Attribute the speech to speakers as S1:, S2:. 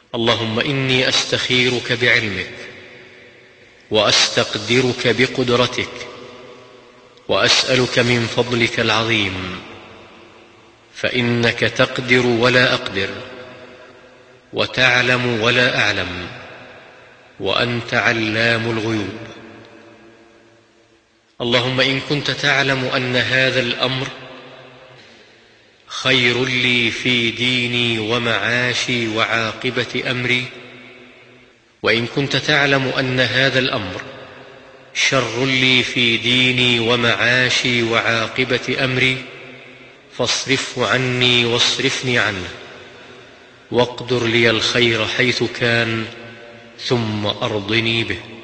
S1: اللهم إني أستخيرك بعلمك، وأستقدرك بقدرتك، وأسألك من فضلك العظيم، فإنك تقدر ولا أقدر، وتعلم ولا أعلم، وأنت علام الغيوب. اللهم إن كنت تعلم أن هذا الأمر خير لي في ديني ومعاشي وعاقبة أمري، وإن كنت تعلم أن هذا الأمر شر لي في ديني ومعاشي وعاقبة أمري، فاصرفه عني واصرفني عنه، واقدر لي الخير حيث كان، ثم أرضني به.